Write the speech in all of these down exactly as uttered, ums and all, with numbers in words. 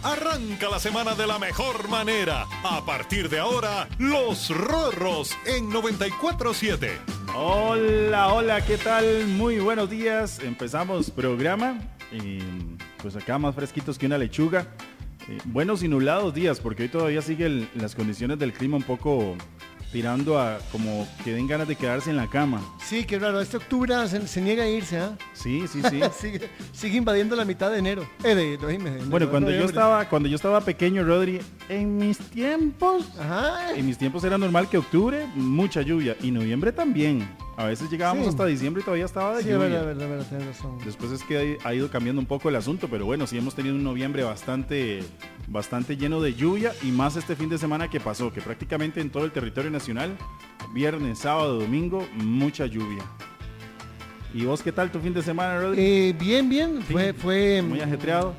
Arranca la semana de la mejor manera. A partir de ahora, Los Rorros en noventa y cuatro siete. Hola, hola, ¿qué tal? Muy buenos días. Empezamos programa. Y pues acá más fresquitos que una lechuga. Eh, buenos y nublados días, porque hoy todavía siguen las condiciones del clima un poco tirando a como que den ganas de quedarse en la cama. Sí, qué raro. Este octubre se, se niega a irse, ¿ah? ¿eh? Sí, sí, sí. sigue, sigue invadiendo la mitad de enero. Eh, de, de, de, de bueno, de, cuando de, yo estaba, cuando yo estaba pequeño, Rodri, en mis tiempos, Ajá. en mis tiempos era normal que octubre, mucha lluvia, y noviembre también. A veces llegábamos sí. hasta diciembre y todavía estaba de sí, lluvia. Sí, verdad, verdad, verdad, tienes razón. Después es que ha ido cambiando un poco el asunto, pero bueno, sí hemos tenido un noviembre bastante, bastante lleno de lluvia, y más este fin de semana que pasó, que prácticamente en todo el territorio nacional, viernes, sábado, domingo, mucha lluvia. ¿Y vos qué tal tu fin de semana, Rodri? Eh, bien, bien. Sí, fue, fue muy ajetreado.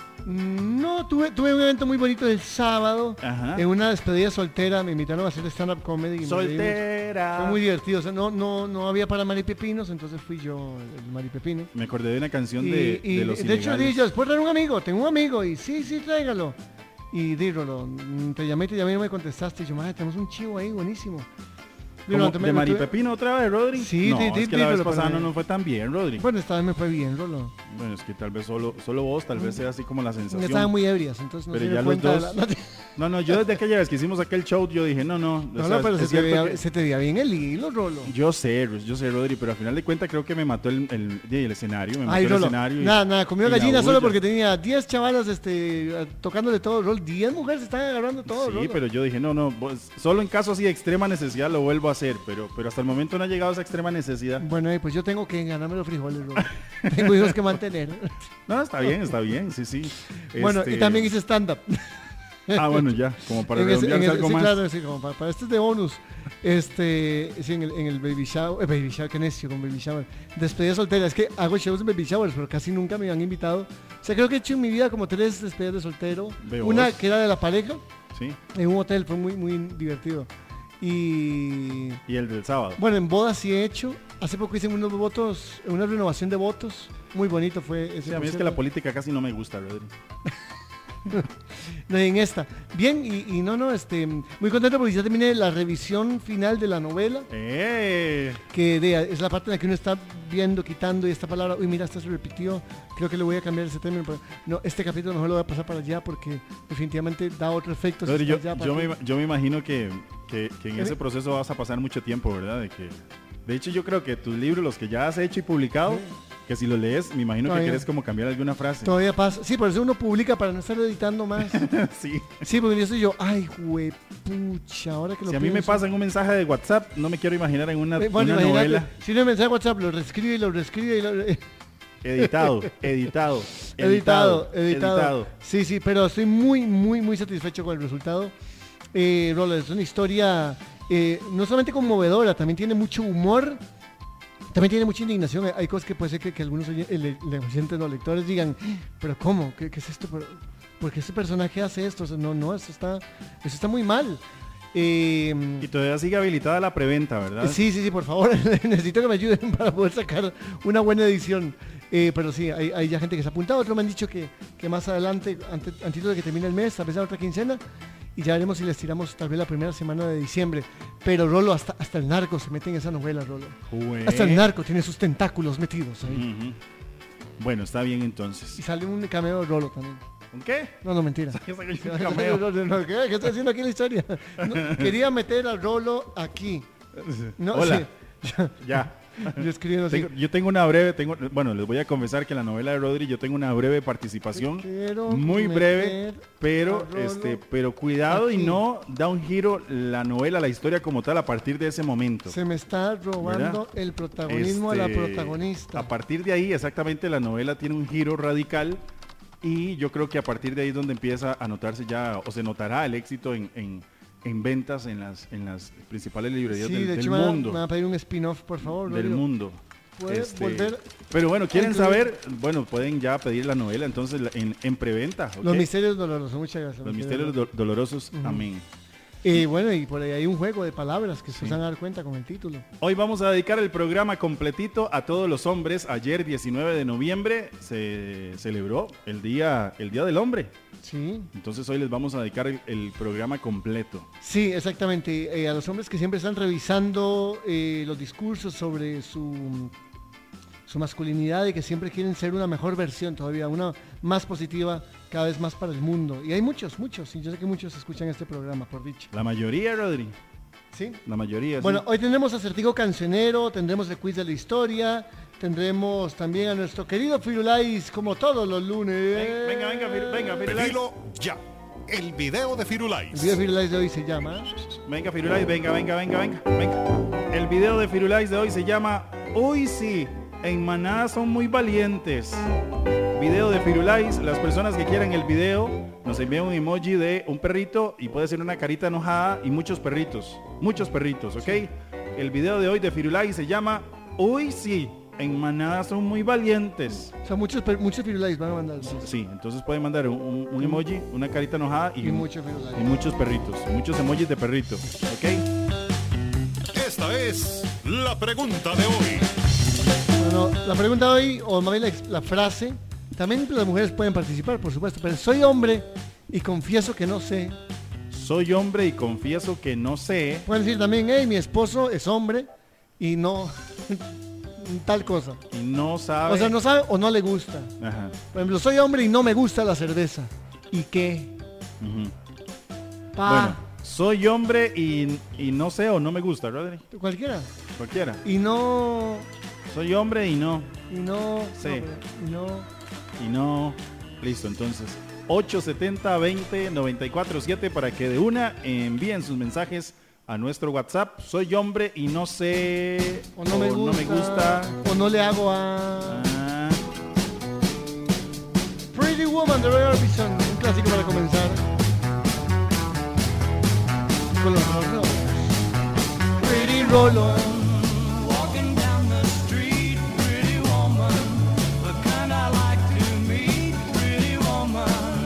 No, tuve, tuve un evento muy bonito el sábado. Ajá. En una despedida soltera. Me invitaron a hacer stand-up comedy. Soltera. Fue muy divertido. O sea, no, no, no había para maripepinos, entonces fui yo el maripepino. Me acordé de una canción y, de, y, de los de ilegales. hecho dije yo, después traer un amigo, tengo un amigo. Y sí, sí, tráigalo. Y dígalo, te llamé, te llamé y no me contestaste. Y yo, madre, tenemos un chivo ahí, buenísimo. ¿Como de Maripepino otra vez, Rodri? Sí, no, sí, es sí, que la vez pasada no nos fue tan bien, Rodri. Bueno, esta vez me fue bien, Rolo. Bueno, es que tal vez solo, solo vos, tal vez sea así como la sensación. Estaban muy ebrias, entonces no pero se dio ya cuenta los dos... de la... No, no, yo desde aquella vez que hicimos aquel show, yo dije, no, no. No, o sea, no, pero se te, veía, que... se te veía bien el hilo, Rolo. Yo sé, yo sé, Rodri, pero al final de cuentas creo que me mató el, el, el, el escenario, me mató Ay, el Rolo. escenario. Y, nada, nada, comió gallina solo porque tenía diez chavalas este, tocándole todo, Rolo. diez mujeres se están agarrando todo, Sí, Rolo. pero yo dije, no, no, vos, solo en caso así de extrema necesidad lo vuelvo a hacer, pero, pero hasta el momento no ha llegado a esa extrema necesidad. Bueno, pues yo tengo que ganarme los frijoles, Rolo. Tengo hijos que mantener. No, está bien, está bien, sí, sí. Bueno, este... y también hice stand-up. Ah, bueno, ya, como para redondearse algo sí, más. Claro, sí, como para, para este es de bonus. Este, sí, en el, en el baby shower, eh, baby shower, qué necio con baby shower. Despedida soltera, es que hago shows en baby showers, pero casi nunca me han invitado. O sea, creo que he hecho en mi vida como tres despedidas de soltero. Veo Una vos. que era de la pareja, sí. En un hotel, fue muy, muy divertido. Y... Y el del sábado. Bueno, en bodas sí he hecho. Hace poco hice unos votos, una renovación de votos. Muy bonito fue ese. Sí, a mí es que la política casi no me gusta, Rodri. No, en esta. Bien, y, y no, no, este, muy contento porque ya terminé la revisión final de la novela. ¡Eh! Que de, es la parte en la que uno está viendo, quitando y esta palabra, uy, mira, esta se repitió, creo que le voy a cambiar ese término, pero no, este capítulo mejor lo voy a pasar para allá porque definitivamente da otro efecto. Rodri, si yo, allá, yo, me, yo me imagino que, que, que en ¿Eh? ese proceso vas a pasar mucho tiempo, ¿verdad? De, que, de hecho, yo creo que tus libros, los que ya has hecho y publicado, ¿sí? Que si lo lees, me imagino Todavía. que quieres como cambiar alguna frase. Todavía pasa. Sí, por eso uno publica para no estar editando más. Sí. Sí, porque yo soy yo, ay, huepucha, ahora que lo Si a mí me pasan un mensaje de WhatsApp, no me quiero imaginar en una, bueno, una novela. Si no hay mensaje de WhatsApp, lo reescribe y lo reescribe y lo... Editado, editado, editado, editado, editado, editado. Sí, sí, pero estoy muy, muy, muy satisfecho con el resultado. Eh, Rolo, es una historia eh, no solamente conmovedora, también tiene mucho humor. También tiene mucha indignación. Hay cosas que puede ser que, que algunos oyentes, los lectores digan, pero ¿cómo? ¿Qué, qué es esto? ¿Por, ¿Por qué ese personaje hace esto? O sea, no, no, eso está, eso está muy mal. Eh, y todavía sigue habilitada la preventa, ¿verdad? Sí, sí, sí, por favor. Necesito que me ayuden para poder sacar una buena edición. Eh, pero sí, hay, hay ya gente que se ha apuntado. Otros me han dicho que, que más adelante, antes, antes de que termine el mes, tal vez la otra quincena, y ya veremos si les tiramos tal vez la primera semana de diciembre. Pero Rolo, hasta, hasta el narco se mete en esa novela, Rolo. Ué. Hasta el narco tiene sus tentáculos metidos ahí. Uh-huh. Bueno, está bien entonces. Y sale un cameo de Rolo también. ¿Un qué? No, no, mentira. ¿Qué, ¿Qué, ¿Qué está haciendo aquí la historia? No, quería meter a Rolo aquí. No, Hola. Sí. Ya. Yo escribiendo así. Tengo, yo tengo una breve, tengo, bueno, les voy a confesar que en la novela de Rodri yo tengo una breve participación, muy breve, pero este, pero cuidado aquí. Y no da un giro la novela, la historia como tal a partir de ese momento. Se me está robando, ¿verdad?, el protagonismo este, a la protagonista. A partir de ahí, exactamente, la novela tiene un giro radical y yo creo que a partir de ahí es donde empieza a notarse ya, o se notará el éxito en, en en ventas en las en las principales librerías sí, del, de hecho del me mundo. Me van a pedir un spin-off, por favor. Del Rodrigo. mundo. Este, volver pero bueno, ¿quieren saber? Bueno, pueden ya pedir la novela entonces en, en preventa. ¿Okay? Los misterios dolorosos, muchas gracias. Los misterios do- dolorosos, uh-huh. Amén. Y bueno, y por ahí hay un juego de palabras que se Sí. van a dar cuenta con el título. Hoy vamos a dedicar el programa completito a todos los hombres. Ayer, diecinueve de noviembre, se celebró el día, el día del hombre. Sí. Entonces hoy les vamos a dedicar el, el programa completo. Sí, exactamente. Eh, a los hombres que siempre están revisando eh, los discursos sobre su, su masculinidad y que siempre quieren ser una mejor versión todavía, una más positiva cada vez más para el mundo. Y hay muchos, muchos. Y yo sé que muchos escuchan este programa, por dicho. La mayoría, Rodri. Sí. La mayoría. Bueno, sí. hoy tendremos acertijo cancionero, tendremos el quiz de la historia, tendremos también a nuestro querido Firulais como todos los lunes. Venga, venga, venga, venga, Firulais. Pedilo ya. El video de El Firulais. video de Firulais de hoy se llama... Venga, Firulais, venga, venga, venga, venga, venga. El video de Firulais de hoy se llama Uy, sí, en Maná son muy valientes. Video de Firulais. Las personas que quieran el video nos envían un emoji de un perrito y puede ser una carita enojada y muchos perritos. Muchos perritos, ¿ok? El video de hoy de Firulais se llama Uy, sí, en Maná son muy valientes. O sea, muchos, per- muchos Firulais van a mandar. Sí, entonces pueden mandar un, un- un emoji, una carita enojada y, Y muchos Firulais. y muchos perritos. Muchos emojis de perrito, ¿ok? Esta es la pregunta de hoy. Bueno, la pregunta de hoy, o más bien la, la frase, también las mujeres pueden participar, por supuesto, pero soy hombre y confieso que no sé. Soy hombre y confieso que no sé. Pueden decir también, hey, mi esposo es hombre y no tal cosa. Y no sabe. O sea, no sabe o no le gusta. Ajá. Por ejemplo, soy hombre y no me gusta la cerveza. ¿Y qué? Ujú. Pa, Bueno, soy hombre y, y no sé o no me gusta, Rodri. cualquiera. Cualquiera. Y no... Soy hombre y no. Y no... Sí. no, y no... Y no. Listo, entonces. ocho setenta veinte noventa y cuatro siete para que de una envíen sus mensajes a nuestro WhatsApp. Soy hombre y no sé. O no me gusta. no me gusta. O no le hago a... Ah, Pretty Woman de Roy Orbison, un clásico para comenzar. Con los Rolos. Pretty Rolo. Walking down the street, pretty woman, the kind I like to meet, pretty woman.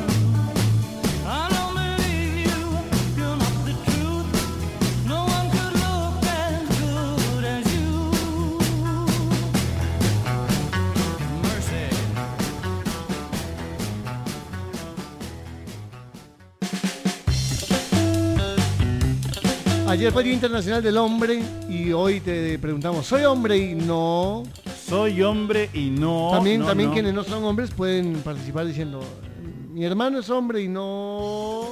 I don't believe you, you're not the truth. No one could look as good as you. Mercy. Ayer fue el Día Internacional del Hombre y hoy te preguntamos, ¿soy hombre y no? soy hombre y no. también no, también no. quienes no son hombres pueden participar diciendo, mi hermano es hombre y no...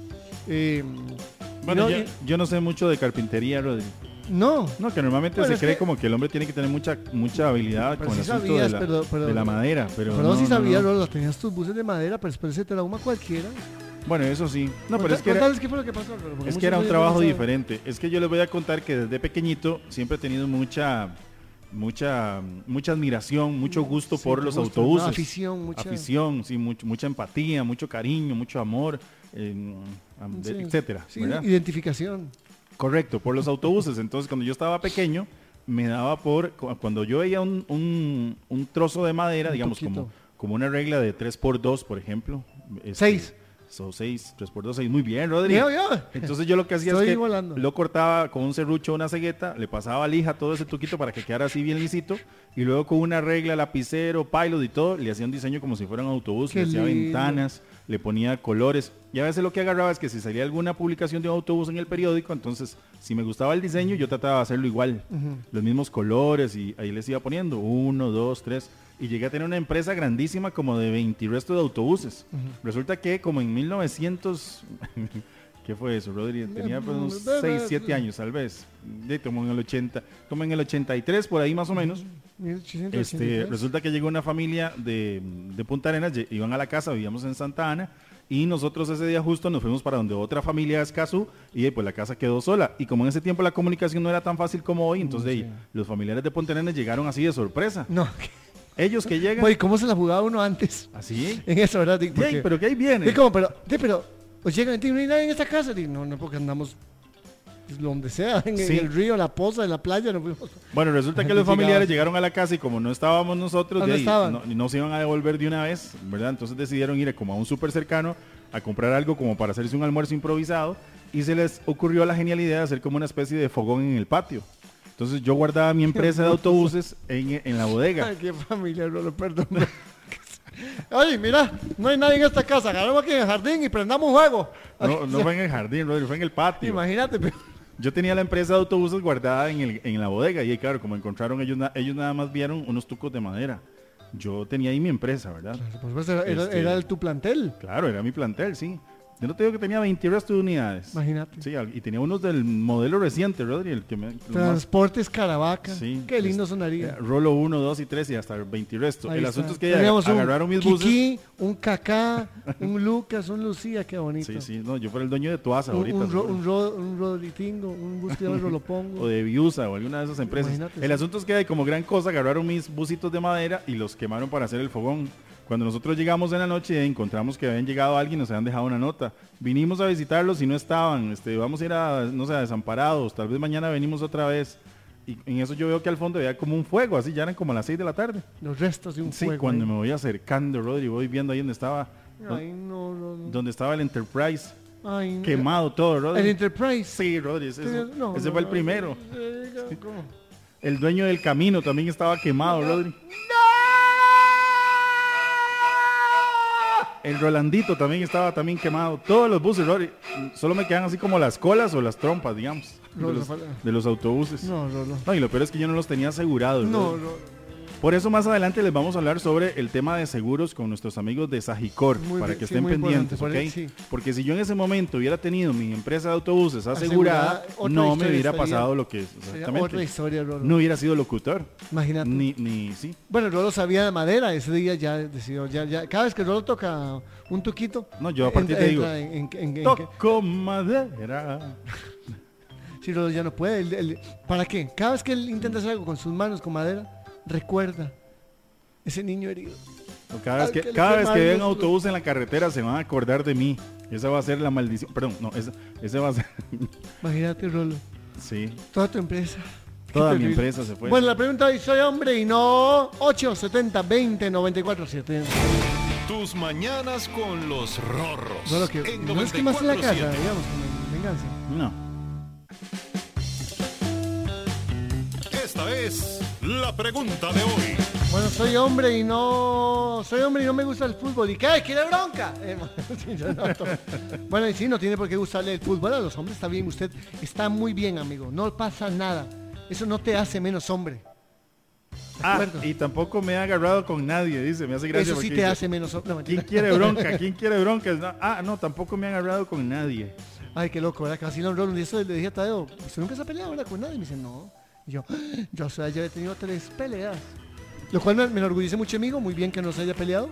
Eh, y Bueno, no, yo, y- yo no sé mucho de carpintería, Rodri. no. No, que normalmente Bueno, se es cree que- como que el hombre tiene que tener mucha mucha habilidad Pero con el sí asunto sabías, de, la, pero- pero- de la madera, pero, Pero no, sí no, sabías, no. Rolo, tenías tus buses de madera, pero después ese trauma cualquiera. Bueno, eso sí. No, pero es que era, Contales qué fue lo que pasó, Rolo, porque es muchos que era un no trabajo saben. diferente. Es que yo les voy a contar que desde pequeñito siempre he tenido mucha mucha mucha admiración, mucho gusto Sí, por los gusto, autobuses. no, afición, mucha- Afición, sí, mucho- mucha empatía, mucho cariño, mucho amor, eh, am- de- Sí, etcétera. sí, ¿verdad? identificación. Correcto, por los autobuses. Entonces, cuando yo estaba pequeño, me daba por, cu- cuando yo veía un, un- un trozo de madera, Un digamos, poquito. como, como una regla de tres por dos, por ejemplo. este, Seis. Son seis, tres por dos, seis. Muy bien, Rodrigo. Yo, yo. Entonces yo lo que hacía Estoy es que igualando. lo cortaba con un serrucho, una cegueta, le pasaba lija todo ese tuquito para que quedara así bien lisito, y luego con una regla, lapicero, pilot y todo, le hacía un diseño como si fuera un autobús, Qué le hacía lindo. ventanas, le ponía colores, y a veces lo que agarraba es que si salía alguna publicación de un autobús en el periódico, entonces si me gustaba el diseño, yo trataba de hacerlo igual, los mismos colores, y ahí les iba poniendo uno, dos, tres, y llegué a tener una empresa grandísima como de veinte y resto de autobuses. Resulta que como en mil novecientos... ¿Qué fue eso, Rodri? Tenía pues, unos seis, siete años, tal vez. De, como en el ochenta, como en el ochenta y tres, por ahí más o menos. mil ochocientos ochenta y Este, tres. resulta que llegó una familia de, de Punta Arenas, lle- iban a la casa, vivíamos en Santa Ana, y nosotros ese día justo nos fuimos para donde otra familia de Escazú, y eh, pues la casa quedó sola. Y como en ese tiempo la comunicación no era tan fácil como hoy, entonces sí. eh, los familiares de Punta Arenas llegaron así de sorpresa. No. Ellos que llegan... Oye, ¿cómo se la jugaba uno antes? Así. En eso, ¿verdad? Di- Ey, porque- pero que ahí viene. di como, pero, di, pero, pues llegan, di, no hay nadie en esta casa. Di, no, no, porque andamos donde sea, en, Sí. en el río, en la poza, en la playa. Nos fuimos. Bueno, resulta La que gente los familiares llegaba. llegaron a la casa y como no estábamos nosotros, Ah, de no ahí, estaban. no, no se iban a devolver de una vez, ¿verdad? Entonces decidieron ir como a un súper cercano a comprar algo como para hacerse un almuerzo improvisado y se les ocurrió la genial idea de hacer como una especie de fogón en el patio. Entonces yo guardaba mi empresa de autobuses en, en la bodega. Ay, qué familia, Rolo, perdón. Oye, mira, no hay nadie en esta casa. Agarramos aquí en el jardín y prendamos un juego. No, no fue en el jardín, Rodri, fue en el patio. Imagínate, pero- Yo tenía la empresa de autobuses guardada en, el, en la bodega y ahí, claro, como encontraron ellos, na- ellos nada más vieron unos tucos de madera. Yo tenía ahí mi empresa, ¿verdad? por supuesto, era, era- Este- era el- tu plantel. Claro, era mi plantel, sí. Yo no te digo que tenía veinte restos de unidades. Imagínate. Sí, al- y tenía unos del modelo reciente, Rodri, el que me... los más- Transportes Caravaca. Sí, Qué lindo este, sonaría. eh, Rolo uno, dos y tres y hasta veinte restos. Ahí El está. asunto es que Teníamos un agarraron mis buses. Kiki, un Cacá, un Lucas, un Lucía, qué bonito. Sí, sí, no, yo fuera el dueño de Tuasa Un, ahorita. un, ro- seguro. un, ro- un Rodritingo, un bus que llama Rolopongo. O de Viusa o alguna de esas empresas. Imagínate, El sí. asunto es que como gran cosa agarraron mis busitos de madera y los quemaron para hacer el fogón. Cuando nosotros llegamos en la noche encontramos que habían llegado alguien, nos habían dejado una nota. Vinimos a visitarlos y no estaban. Este, vamos a ir a, no sé, a Desamparados. Tal vez mañana venimos otra vez. Y en eso yo veo que al fondo había como un fuego, así ya eran como las seis de la tarde. Los restos de un Sí, fuego. cuando ahí. me voy acercando, Rodri, voy viendo ahí donde estaba, Ay, no, no, no. donde estaba el Enterprise. Ay, no. Quemado todo, Rodri. El Enterprise. Sí, Rodri, ese, ese- No, ese no, fue el no. primero. Eh, ¿cómo? El dueño del camino también estaba quemado, Rodri. El Rolandito también estaba también quemado. Todos los buses, Rodri. Solo me quedan así como las colas o las trompas, digamos, de Rolo, los, falla. de los autobuses. No, Rolo. No, y lo peor es que yo no los tenía asegurados. No, Rodri. Rolo. Por eso más adelante les vamos a hablar sobre el tema de seguros con nuestros amigos de Sajicor, Muy para bien, que sí, estén muy pendientes, importante, ¿ok? por ahí, sí. Porque si yo en ese momento hubiera tenido mi empresa de autobuses asegurada, Asegurada, otra no me historia hubiera estaría- pasado lo que es Sería exactamente. otra historia, Rolo. No hubiera sido locutor, Imagínate. ni, ni, sí. Bueno, Rolo sabía de madera, ese día ya decidió, ya, ya, cada vez que Rolo toca un tuquito, No, yo a partir entra- de digo, entra en- en- en- en- toco madera. sí, Rolo ya no puede, él- él- ¿para qué? Cada vez que él intenta hacer algo con sus manos, con madera, recuerda ese niño herido. O Cada vez Al que, que le cada vez que quemaron vean los- autobús en la carretera se van a acordar de mí. Esa va a ser la maldición. Perdón, no, esa, esa va a ser. Imagínate, Rolo, Sí, toda tu empresa. Qué toda mi terrible. empresa se fue. Bueno, la pregunta hoy, soy hombre y no ocho setenta veinte noventa y cuatro siete. Tus mañanas con los rorros. No, lo que, en no es que más en la casa, noventa y cuatro siete. digamos, como venganza. No. Esta es la pregunta de hoy. Bueno, soy hombre y no soy hombre y no me gusta el fútbol. ¿Y qué? ¿Quiere bronca? Eh, sí, yo no, to- bueno, y sí, no tiene por qué gustarle el fútbol a los hombres. Está bien, usted está muy bien, amigo. No pasa nada. Eso no te hace menos hombre. ¿De Ah, acuerdo? y tampoco me he agarrado con nadie, dice. Me hace gracia. Eso sí porque te dice, hace menos hombre. No, ¿quién mentira. quiere bronca? ¿Quién quiere bronca? No, ah, no, tampoco me he agarrado con nadie. Ay, qué loco, ¿verdad? Casi lo Roland. Y eso le dije a Tadeo, ¿usted nunca se ha peleado, verdad, con nadie? Y me dice, no. Y yo, yo, o sea, ya he tenido tres peleas. Lo cual me, me enorgullece mucho, amigo. Muy bien que no se haya peleado.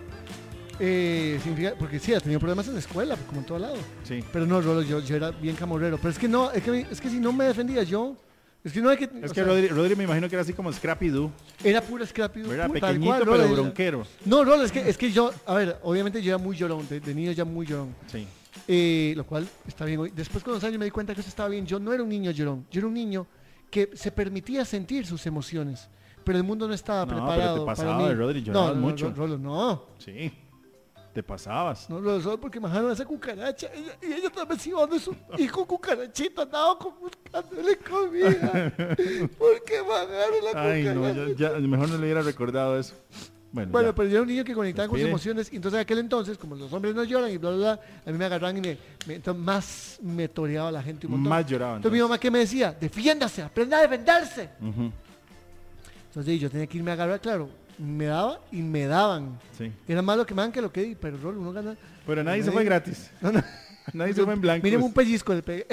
Eh, significa, porque sí, ha tenido problemas en la escuela, como en todo lado. Sí. Pero no, Rolo, yo, yo era bien camorrero. Pero es que no, es que, es que si no me defendía yo, es que no hay que... Es o que sea, Rodri, Rodri me imagino que era así como Scrappy Doo, era pura scrappy. ¿verdad? pura- tal Pequeñito cual, pero Rolo, era- bronquero. No, Rolo, es que, es que yo, a ver, obviamente yo era muy llorón, de, de niño ya muy llorón. Sí. Eh, lo cual está bien hoy. Después con los años me di cuenta que eso estaba bien. Yo no era un niño llorón, yo era un niño que se permitía sentir sus emociones, pero el mundo no estaba No, pero preparado te pasaba, para mí. Rodri, no, llorabas no, mucho. No, Rolo, no, Sí. Te pasabas. no, Rolo, solo porque me dejaron esa cucaracha ella- y ella también se iba donde su hijo cucarachita andaba con- buscándole comida. ¿Por qué me agarraron la Ay, no, cucaracha? ya, ya, mejor no le hubiera recordado eso. Bueno, Bueno, ya. pero yo era un niño que conectaba con sus Respire. emociones y entonces en aquel entonces, como los hombres no lloran y bla, bla, bla, a mí me agarraban y me, me- entonces más me toreaba la gente un montón. Más lloraban. Entonces mi mamá que me decía, defiéndase, aprenda a defenderse. Ujú, Entonces yo tenía que irme a agarrar, claro, me daba y me daban. sí. Era más lo que me dan que lo que di, pero Rolo, uno gana. Pero nadie se Nadie- fue gratis. No, no. Nadie se fue en blanco. Mínimo un pellizco le pegué.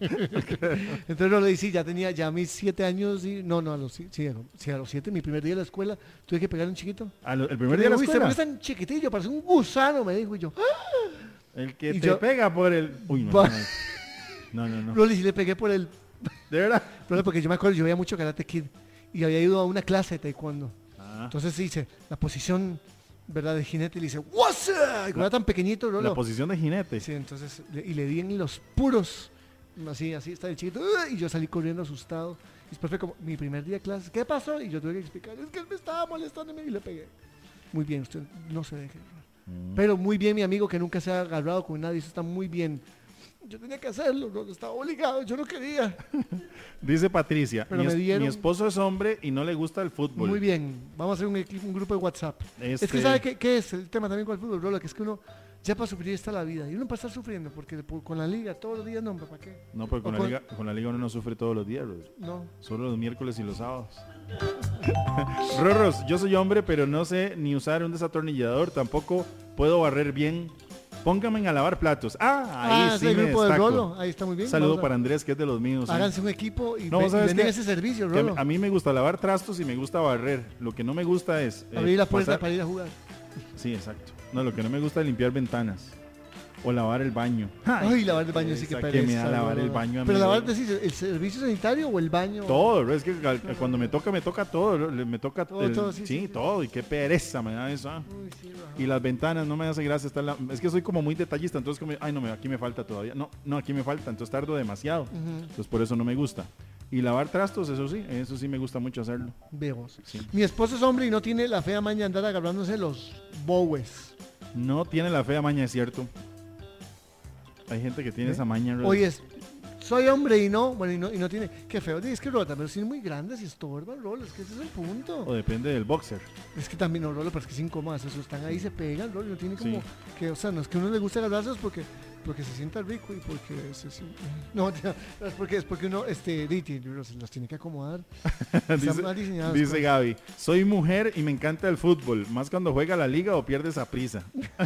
Entonces Rolo dice, ya tenía ya mis siete años y no, no, a los, sí, sí, a los, sí, a los siete, mi primer día de la escuela, tuve que pegarle a un chiquito. A lo- el primer día de la Uy, escuela. se me tan chiquitillo, parece un gusano, me dijo y yo. ¡Ah! El que Y te yo- pega por el... Uy, no, Va- no, no, no, no. Rolo, y sí le pegué por el... ¿De verdad? Rolo, porque yo me acuerdo, yo veía mucho Karate Kid y había ido a una clase de taekwondo. Ah, Entonces dice, la posición, ¿verdad? De jinete, y le dice, ¡What's up? Y como era tan pequeñito, Rolo. la posición de jinete. Sí, entonces, le- y le di en los puros así, así, está el chiquito, ¡uh! Y yo salí corriendo asustado. Y después fue como, mi primer día de clases, ¿qué pasó? Y yo tuve que explicar, es que él me estaba molestando y le pegué. Muy bien, usted no se deje agarrar. Mm. Pero muy bien, mi amigo, que nunca se ha agarrado con nadie, eso está muy bien. Yo tenía que hacerlo, no, estaba obligado, yo no quería. Dice Patricia, Pero mi, me es- dieron- mi esposo es hombre y no le gusta el fútbol. Muy bien, vamos a hacer un, equipo, un grupo de WhatsApp. Este- Es que ¿sabe qué, qué es el tema también con el fútbol, Rolo? Que es que uno ya para sufrir está la vida y uno para estar sufriendo, porque por- con la liga todos los días, no, hombre, ¿para qué? No, porque con, O la con- liga, con la liga uno no sufre todos los días, Rorros. No. Solo los miércoles y los sábados. Rorros, yo soy hombre, pero no sé ni usar un desatornillador, tampoco puedo barrer bien. Pónganme a lavar platos. Ah, ahí Ah, sí es el me grupo del destaco. Rolo, ahí está muy bien. Saludo Vamos a- para Andrés, que es de los míos. ¿sí? Háganse un equipo y, No, ve- y ¿sabes venden qué? ese servicio, Que a, Rolo. mí- a mí me gusta lavar trastos y me gusta barrer. Lo que no me gusta es... eh, Abrir la puerta pasar- para ir a jugar. Sí, exacto. No, lo que no me gusta es limpiar ventanas. O lavar el baño. Ay, lavar el baño sí que esa pereza. me da lavar Rolo. el baño a Pero mí, lavar, Rolo. decís, ¿el servicio sanitario o el baño? Todo, es que al- cuando me toca, me toca todo. le- Me toca Todo, el- todo, sí, sí, sí, sí. todo. Y qué pereza me da eso. ah. Uy, sí, Rolo. Y las ventanas no me hace gracia estar la- es que soy como muy detallista, entonces como, ay no, me- aquí me falta todavía. No, no, aquí me falta, entonces tardo demasiado. Ujú. Entonces por eso no me gusta. Y lavar trastos, eso sí, eso sí me gusta mucho hacerlo. Veos. Sí. Mi esposo es hombre y no tiene la fea maña de andar agarrándose los bowes. No tiene la fea maña, es cierto. Hay gente que tiene ¿Eh? esa maña. Rolo. Oye, es- soy hombre y no, bueno, y no, y no tiene, qué feo, es que Rolo, pero si es muy grande, si estorba, Rolo, es que ese es el punto. O depende del boxer. Es que también, no, Rolo, pero es que es incómodo, eso están ahí, se pegan, Rolo, y no tiene como, Sí. que, o sea, no es que a uno le guste agarrarse, porque, porque se sienta rico y porque se sienta, no, es porque, es porque uno, este, di- ti- los, los tiene que acomodar. Están dice mal diseñados, dice pues. Gaby, soy mujer y me encanta el fútbol, más cuando juega la liga o pierdes a prisa.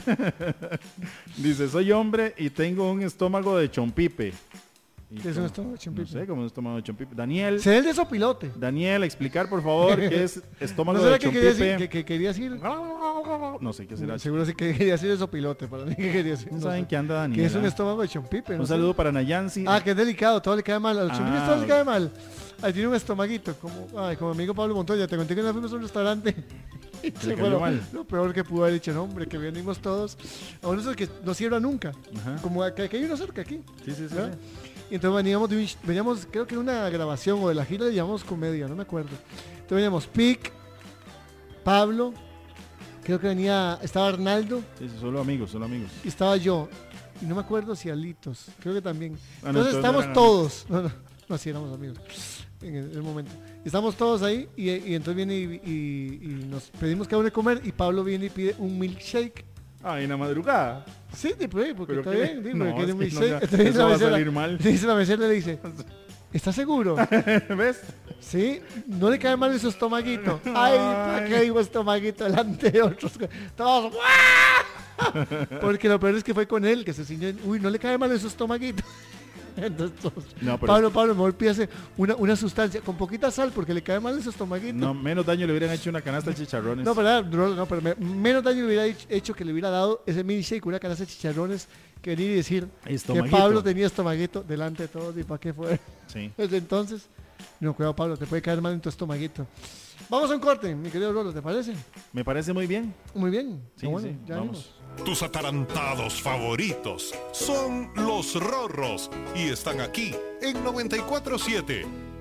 Dice, soy hombre y tengo un estómago de chompipe. ¿Y ¿Qué es un cómo? estómago de chompipe? No sé, como un estómago de chompipe. Daniel, Se ve el de sopilote. Daniel, explicar por favor qué es estómago ¿No será de que quería, decir, chompipe. que, que quería decir? No sé qué será. Seguro sí que quería decir de sopilote, para mí que quería decir. No no saben sé. qué anda Daniel. Que es un ah? estómago de chompipe. no Un sé. saludo para Nayansi. Ah, que es delicado, todo le cae mal. A los Ah. chompitos todo le cae mal. Ahí tiene un estomaguito, como, ay, como amigo Pablo Montoya. Te conté que una vez fuimos a un restaurante. Y le se cayó fue lo, mal. lo peor que pudo haber dicho, no, hombre, que venimos todos. A uno es que no cierra nunca. Ajá. Como que aquí hay uno cerca, aquí. Sí, sí, sí. ¿verdad? sí. Y entonces veníamos, de un, veníamos, creo que de una grabación o de la gira le llamamos comedia, no me acuerdo. Entonces veníamos Pic, Pablo, creo que venía, estaba Arnaldo Sí, sí, solo amigos, solo amigos. y estaba yo. Y no me acuerdo si Alitos, creo que también. Ah, no, entonces entonces estamos eran todos. No, no, no, sí éramos amigos en el, el momento. Estamos todos ahí y, y entonces viene y, y- y nos pedimos cada uno de comer y Pablo viene y pide un milkshake. Ah, en la madrugada. Sí, de porque Pero está qué- bien, sí, no, porque quiere es un que no, milkshake. ya, Entonces dice eso la va a mesera- salir mal. Dice la mesera, le dice, ¿estás seguro? ¿Ves? Sí, no le cae mal en su estomaguito. Ay, ¿para qué digo estomaguito delante de otros? Todos, ¡guau! Porque lo peor es que fue con él, que se ciñó. Uy, no le cae mal en su estomaguito. Entonces, todos, No, pero Pablo, es Pablo, mejor pídase una, una sustancia con poquita sal porque le cae mal en su estomaguito. No, menos daño le hubieran hecho una canasta de chicharrones. No, pero, no, no, pero me- menos daño le hubiera hecho- hecho que le hubiera dado ese milkshake, una canasta de chicharrones, que venir y decir que Estomaguito. Pablo tenía estomaguito delante de todos y para qué fue. Sí. Desde entonces, no, cuidado Pablo, te puede caer mal en tu estomaguito. Vamos a un corte, mi querido Rolo, ¿te parece? Me parece muy bien. Muy bien. Sí, Ah, bueno, sí, ya vamos. Tus atarantados favoritos son los Rorros y están aquí en noventa y cuatro siete.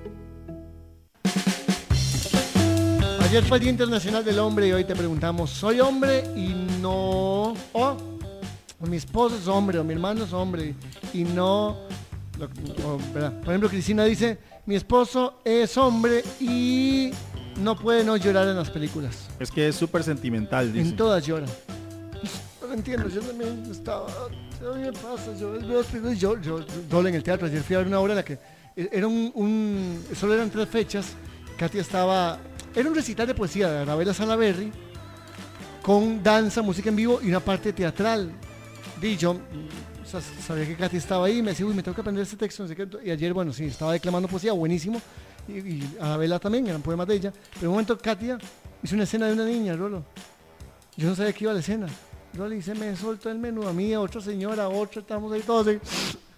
Ayer fue el Día Internacional del Hombre y hoy te preguntamos, ¿soy hombre y no? O mi esposo es hombre o mi hermano es hombre y no... lo- o, ¿verdad? Por ejemplo, Cristina dice, mi esposo es hombre y no puede no llorar en las películas. Es que es súper sentimental, dice. En todas llora. No lo entiendo, yo también estaba... A mí me pasa, yo veo las películas y yo, yo, doble en el teatro. Ayer fui a ver una obra en la que era un, un... Solo eran tres fechas. Katia estaba... Era un recital de poesía de Arabella Salaberry con danza, música en vivo y una parte teatral. Y yo mm, o sea, sabía que Katia estaba ahí y me decía, uy, me tengo que aprender este texto, no sé qué. Y ayer, bueno, sí, estaba declamando poesía, buenísimo. Y, y Arabella también, eran poemas de ella. Pero en un momento Katia hizo una escena de una niña, Rolo. Yo no sabía que iba a la escena. Rolo, y se me soltó el menú a mí, a otra señora, a otra, estamos ahí todos ahí.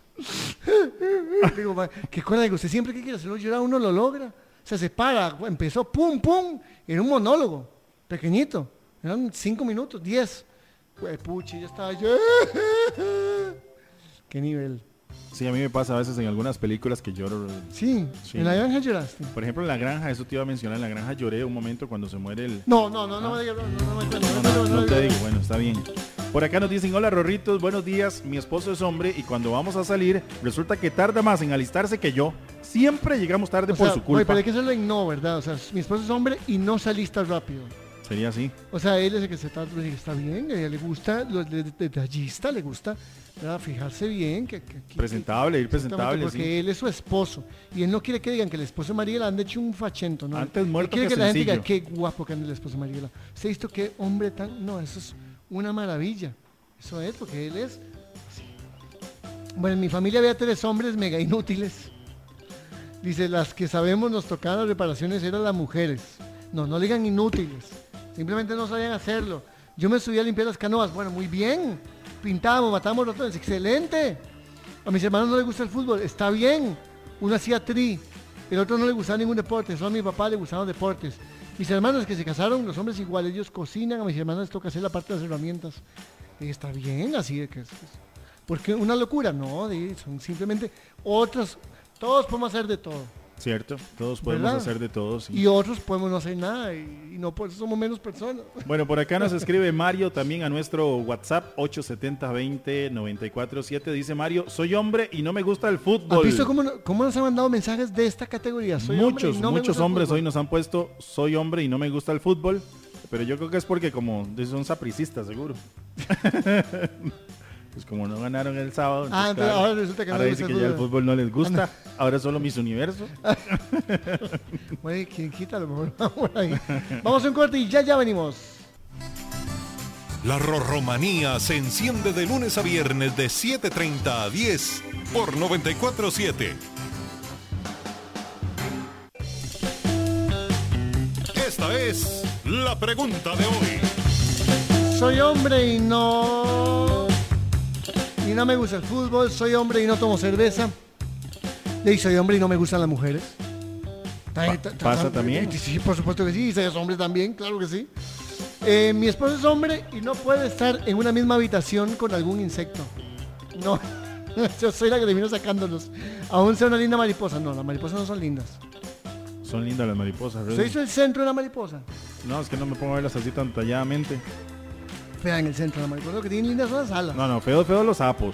Digo, ma, qué cosa, digo, usted siempre que quiere hacerlo llorar, uno lo logra. O sea, se para, empezó, pum, pum, era un monólogo, pequeñito, eran cinco minutos, diez. Güey, puchi, ya estaba yo. Qué nivel. Sí, a mí me pasa a veces en algunas películas que lloro. Sí, Sí. en la granja lloraste. Por ejemplo, en La Granja, eso te iba a mencionar, en La Granja lloré un momento cuando se muere el... No, no, no, no me digas, no, no, no, me cuentes, No, no, no, no, no no, te no. digo, bueno, está bien. Por acá nos dicen, hola Rorritos, buenos días, mi esposo es hombre y cuando vamos a salir resulta que tarda más en alistarse que yo. Siempre llegamos tarde O por sea, su oye, culpa. pero hay que hacerlo en no, ¿verdad? O sea, mi esposo es hombre y no se alista rápido. Sería así. O sea, él es el que se está, está bien, a ella le gusta, lo de- de- detallista, le gusta, ¿verdad? Fijarse bien. Que, que- que- Presentable, ir Exactamente, presentable, porque sí. él es su esposo y él no quiere que digan que el esposo de Mariela anda hecho un fachento, ¿no? Antes Él muerto quiere que que la gente diga, sencillo. qué guapo que anda el esposo de Mariela. ¿Se ha visto qué hombre tan...? No, eso es una maravilla. Eso es, porque él es... así. Bueno, en mi familia había tres hombres mega inútiles. Dice, las que sabemos nos tocaban las reparaciones eran las mujeres. No, no le digan inútiles. Simplemente no sabían hacerlo. Yo me subí a limpiar las canoas. Bueno, muy bien. Pintábamos, matábamos ratones. Excelente. A mis hermanos no les gusta el fútbol. Está bien. Uno hacía tri. El otro no le gustaba ningún deporte. Solo a mi papá le gustaban los deportes. Mis hermanos que se casaron, los hombres igual, ellos cocinan. A mis hermanos les toca hacer la parte de las herramientas. Y está bien, así de que es. es- Porque una locura. No, de- son simplemente otros. Todos podemos hacer de todo. Cierto, todos podemos ¿Verdad? hacer de todo. Sí. Y otros podemos no hacer nada. Y, y no por eso somos menos personas. Bueno, por acá nos escribe Mario también a nuestro WhatsApp ocho siete cero, dos cero, nueve cuatro siete. Dice Mario, soy hombre y no me gusta el fútbol. ¿Has visto cómo, no- cómo nos han mandado mensajes de esta categoría? Soy hombre Muchos, y no me muchos gusta el hombres fútbol. hoy nos han puesto soy hombre y no me gusta el fútbol. Pero yo creo que es porque como son sapricistas, seguro. Pues como no ganaron el sábado. Ah, entonces ahora resulta que no ahora les dice gusta que el ya el fútbol. fútbol no les gusta. Ahora solo Miss Universo. Bueno, ¿quién quita? A lo mejor vamos ahí. Vamos a un corte y ya, ya venimos. La Rorromanía se enciende de lunes a viernes de siete treinta a diez por noventa y cuatro siete. Esta es la pregunta de hoy. Soy hombre y no... Y no me gusta el fútbol. Soy hombre y no tomo cerveza. Y soy hombre y no me gustan las mujeres. Ta- ta- ta- ¿Pasa también? Sí, por supuesto que sí. Y soy hombre también, claro que sí. Eh, mi esposo es hombre y no puede estar en una misma habitación con algún insecto. No, yo soy la que termino sacándolos. Aún sea una linda mariposa. No, las mariposas no son lindas. Son lindas las mariposas. ¿Se ¿verdad? hizo el centro de la mariposa? No, es que no me pongo a verlas así tan talladamente. Fea en el centro de la mariposa. Lo que tienen lindas son las alas. No, no, feo, feo los sapos.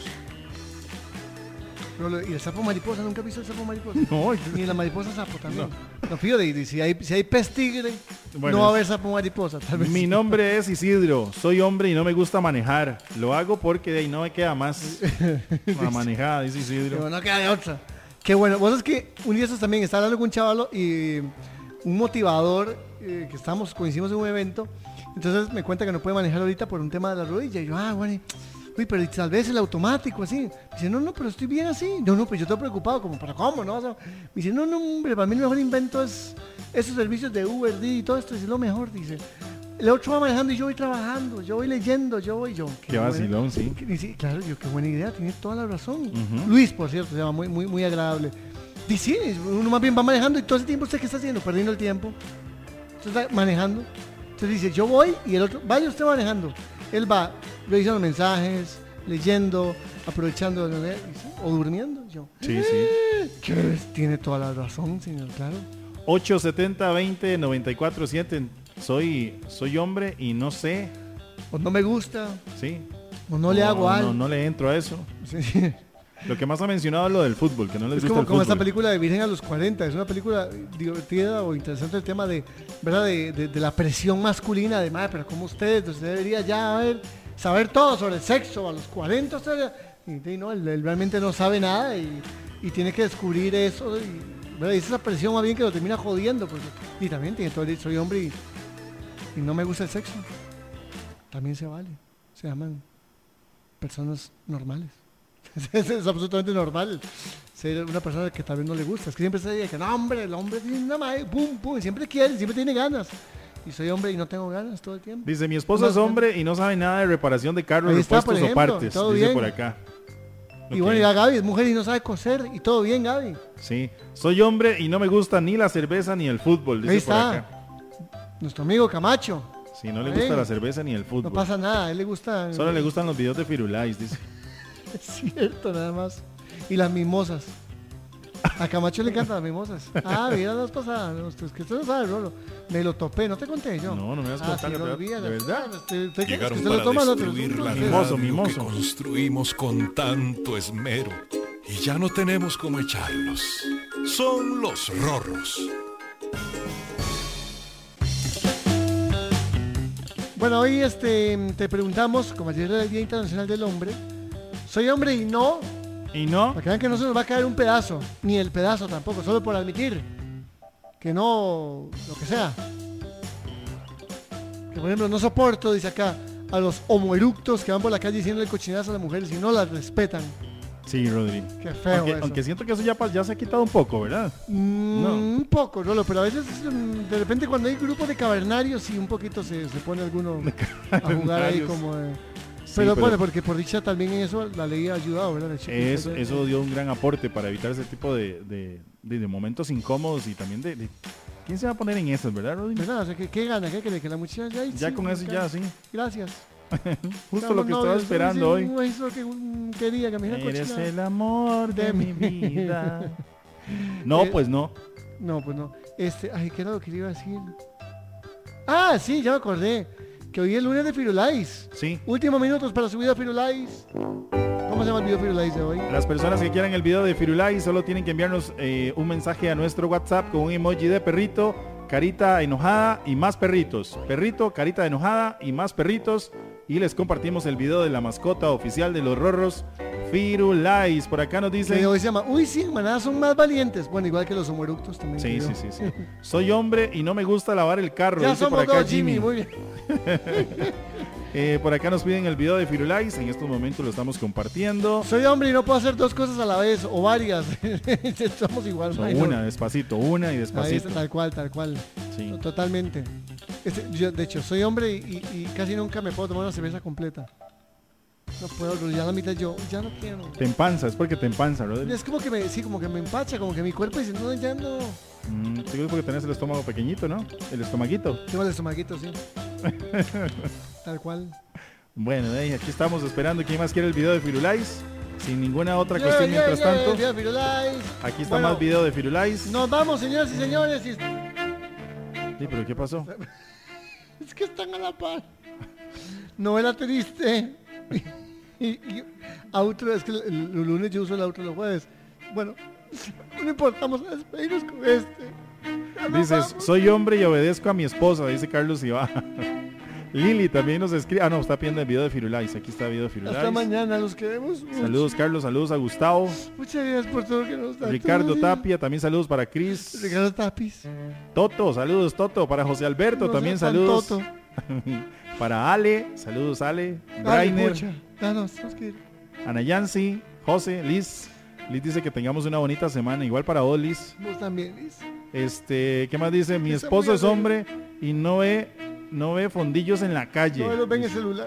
Pero lo- ¿Y el sapo mariposa? ¿Nunca has visto el sapo mariposa? No, Ni la mariposa sapo también. No, fíjate, y si hay, si hay pez tigre, Bueno, no va a es- haber sapo mariposa. Tal vez. mi nombre es Isidro, soy hombre y no me gusta manejar. Lo hago porque de ahí no me queda más la manejada, dice Pero Isidro. no queda de otra. Qué bueno. Vos es que un día estos también estaba hablando con un chavalo y un motivador eh, que estábamos, coincidimos en un evento. Entonces me cuenta que no puede manejar ahorita por un tema de la rodilla. Y yo, ah, bueno. Uy, pero tal vez el automático, así. Dice, no, no, pero estoy bien así. No, no, pues yo estoy preocupado, como, ¿pero cómo? No? O sea, me dice, no, no, hombre, para mí el mejor invento es esos servicios de Uber, Didi y todo esto, es lo mejor, dice. El otro va manejando y yo voy trabajando, yo voy leyendo, yo voy yo. Qué vacilón, sí. Que- dice, claro, yo, qué buena idea, tiene toda la razón. Ujú. Luis, por cierto, se llama muy, muy, muy agradable. Dice, sí, uno más bien va manejando y todo ese tiempo, ¿usted qué está haciendo? Perdiendo el tiempo. Usted está manejando. Entonces dice, yo voy y el otro, vaya usted manejando. Él va revisando mensajes, leyendo, aprovechando de leer, y sí, o durmiendo. Yo, Sí, sí. que tiene toda la razón, señor, claro. ocho siete cero, dos cero, nueve cuatro siete. Soy, soy hombre y no sé, O no me gusta, sí. o no, le hago no, algo. no le entro a eso. Sí, sí. Lo que más ha mencionado es lo del fútbol, que no les Es gusta como, el como esta fútbol. película de Virgen a los cuarenta, es una película divertida o interesante el tema de, ¿verdad? De, de- de la presión masculina, de madre, pero como usted, usted debería ya haber, saber todo sobre el sexo a los cuarenta, usted, y, y no, él, él realmente no sabe nada y, y tiene que descubrir eso, y, ¿verdad? Y es esa presión más bien que lo termina jodiendo, porque, y también tiene todo el derecho, soy hombre y, y no me gusta el sexo, también se vale, se llaman personas normales. Es, es absolutamente normal ser una persona que tal vez no le gusta. Es que siempre se dice que no, hombre, el hombre tiene una madre, pum, pum, y siempre quiere, siempre tiene ganas. Y soy hombre y no tengo ganas todo el tiempo. Dice, mi esposo es hombre y no sabe nada de reparación de carros, Ahí está, repuestos por o ejemplo, partes. todo Dice bien. por acá. Y Ok. bueno, ya Gaby es mujer y no sabe coser, y todo bien, Gaby. Sí, soy hombre y no me gusta ni la cerveza ni el fútbol. Dice Ahí por está. acá. Nuestro amigo Camacho. Sí, no le Bien. gusta la cerveza ni el fútbol. No pasa nada, a él le gusta. Solo le gustan los videos de Firulais, dice. Es cierto, nada más. Y las mimosas. A Camacho le encantan las mimosas. Ah, mira las pasadas. No, es que usted no sabe, Rolo. Me lo topé, no te conté yo. No, no me vas a Ah, contar, sí, no ¿de olvides, verdad? usted- usted- Llegaron usted lo para toma, no te lo destruir toma. la Mimoso, radio mimoso. que construimos con tanto esmero. Y ya no tenemos cómo echarlos. Son los rorros. Bueno, hoy este, te preguntamos, como ayer era el Día Internacional del Hombre, soy hombre y no, Y no, para que vean que no se nos va a caer un pedazo, ni el pedazo tampoco, solo por admitir que no, lo que sea. Que por ejemplo, no soporto, dice acá, a los homoeructos que van por la calle diciendo el cochinazo a las mujeres y no las respetan. sí, Rodri. Qué feo Aunque, eso. aunque siento que eso ya, pa- ya se ha quitado un poco, ¿verdad? Mm, No. Un poco, Rolo, pero a veces mm, de repente cuando hay grupos de cavernarios sí un poquito se, se pone alguno a jugar ahí cavernarios. como de... Sí, pero, pero- bueno, porque por dicha también en eso la ley ha ayudado, ¿verdad? De hecho, Eso, de- eso dio un gran aporte para evitar ese tipo de, de, de- de momentos incómodos y también de, de- ¿Quién se va a poner en esas, verdad, Rodri? ¿Verdad? O sea, ¿qué, qué gana? ¿Qué, que, que la muchacha ya... Ya sí, con eso acá. ya, sí. Gracias. Justo Estamos lo que estaba novios, esperando sí, hoy. no, eso que mm, quería que me dijera Eres cochina. el amor de de mi mi vida. No, Eh, pues no. No, pues no. Este, ay, ¿qué era lo que le iba a decir? Ah, sí, ya me acordé. Que hoy es lunes de Firulais. Sí. Últimos minutos para subir a Firulais. ¿Cómo se llama el video Firulais de hoy? Las personas que quieran el video de Firulai solo tienen que enviarnos eh, un mensaje a nuestro WhatsApp con un emoji de perrito, carita enojada y más perritos. Perrito, carita enojada y más perritos. Y les compartimos el video de la mascota oficial de los rorros, Firulais. Por acá nos Que dicen... hoy se llama, uy, sí, en manada son más valientes. Bueno, igual que los homoeructos también. Sí, creo. sí, sí, sí. Soy hombre y no me gusta lavar el carro. Ya dice por somos acá dos, Jimmy. Muy bien. Eh, por acá nos piden el video de Firulais. En estos momentos lo estamos compartiendo. Soy hombre y no puedo hacer dos cosas a la vez o varias. Somos igual. So, ay, no. una, despacito, una y Ahí despacito. está, tal cual, tal cual. Sí. No, totalmente. Este, yo, de hecho, soy hombre y, y- y casi nunca me puedo tomar una cerveza completa. No puedo, pero ya la mitad yo, ya no quiero. Te empanza, es porque te empanza, ¿no? Es como que me, sí, como que me empacha, como que mi cuerpo dice, no, ya no. Mm, sí, es porque tenés el estómago pequeñito, ¿no? El estomaguito. Tengo el estomaguito, sí. Tal cual. Bueno, eh, aquí estamos esperando. ¿Quién más quiere el video de Firulais? Sin ninguna otra Yeah, cuestión yeah, mientras yeah, tanto. yeah, Firulais. Aquí está Bueno, más video de Firulais. Nos vamos, señoras y señores. y- Sí, pero ¿qué pasó? Es que están a la par. Novela triste. Y, y outro, es que el- el- los lunes yo uso el outro los jueves. Bueno, no importa, vamos a despedirnos con este. Ya nos Dices, vamos. soy hombre y obedezco a mi esposa, dice Carlos Iba. Lili también nos escribe. Ah, no, está pidiendo el video de Firulais. Aquí está el video de Firulais. Hasta mañana, los queremos mucho. Saludos, Carlos. Saludos a Gustavo. Muchas gracias por todo lo que nos da. Ricardo todo. Tapia. También saludos para Chris. Ricardo Tapis. Toto. Saludos, Toto. Para José Alberto. No también sea tan saludos. toto. Para Ale. Saludos, Ale. Ay, Brainer. pucha. Ya nos tenemos que ir. Ana Yancy. José. Liz. Liz dice que tengamos una bonita semana. Igual para vos, Liz. Vos también, Liz. Este, ¿qué más dice? Mi Está esposo muy es alegre. hombre y no ve, no ve fondillos en la calle. No me lo ven en el celular.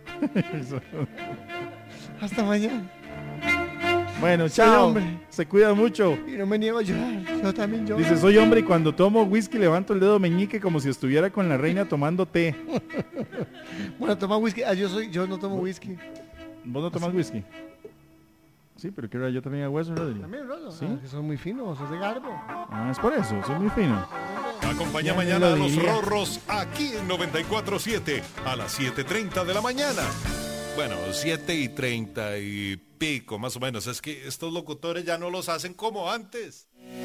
Hasta mañana. Bueno, Soy chao. hombre. Se cuida mucho. Y no me niego a llorar. Yo también lloro. Dice, soy hombre y cuando tomo whisky levanto el dedo meñique como si estuviera con la reina tomando té. Bueno, toma whisky. Ah, yo soy, yo no tomo whisky. ¿Vos no tomas whisky? Sí, pero que yo también hago eso, Rodri. También, Rolo. Sí. Ah, que son muy finos, sos de garbo. Ah, es por eso, soy muy fino. Acompaña Ya mañana lo a los diría. rorros aquí en noventa y cuatro siete a las siete treinta de la mañana. Bueno, siete y treinta y pico más o menos. Es que estos locutores ya no los hacen como antes.